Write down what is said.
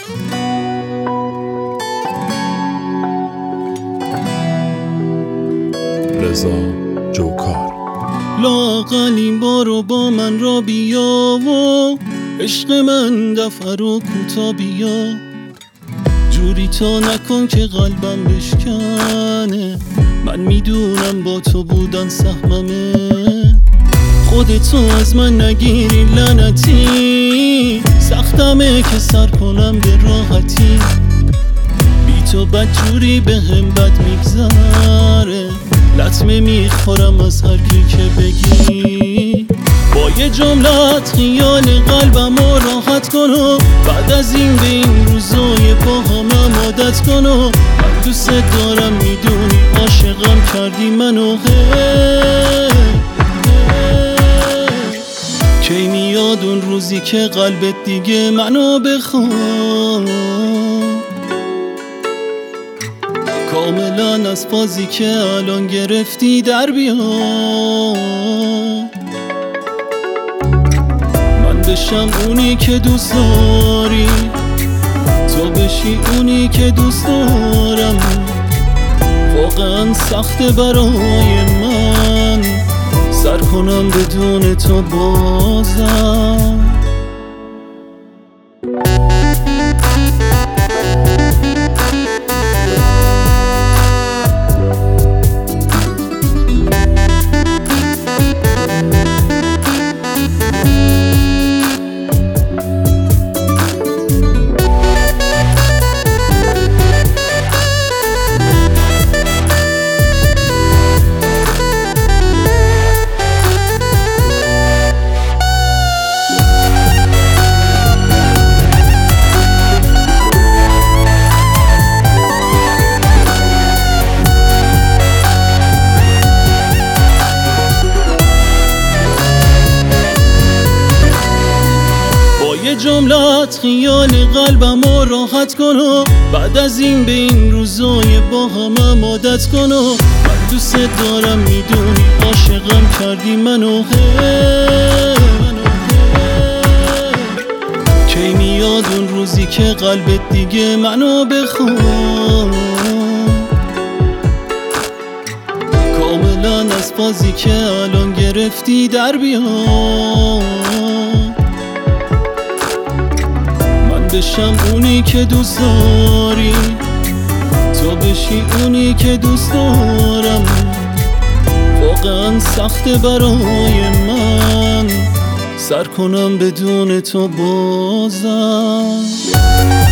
رضا جوکار. لااقل این بارو با من را بیا و عشق من دفعه رو کوتا بیا، جوری تا نکن که قلبم بشکنه، من میدونم با تو بودن سهممه، خودتو از من نگیری لعنتی، سختمه که سر کنم به راحتی، بی تو بدجوری به هم بد میگذره، لطمه میخورم از هر کی که بگی، با یه جملت خیال قلبم رو راحت کن و بعد از این به این روزای با همم عادت کن و من دوست دارم میدونی عاشقم کردی منو کی میاد اون روزی که قلبت دیگه منو بخواد، کاملا از فازی که الان گرفتی در بیا، من بشم اونی که دوست داری، تو بشی اونی که دوست دارم، واقعا سخته برای من سر کنم بدون تو بازم. یه جملت خیال قلبم رو راحت کن و بعد از این به این روزای با همم عادت کن و من دوست دارم میدونی عاشقم کردی منو کی میاد اون روزی که قلبت دیگه منو بخواد، کاملا از فازی که الان گرفتی در بیاد، بشم اونی که دوست داری، تو بشی اونی که دوست دارم، واقعا سخته برای من سر کنم بدون تو بازم.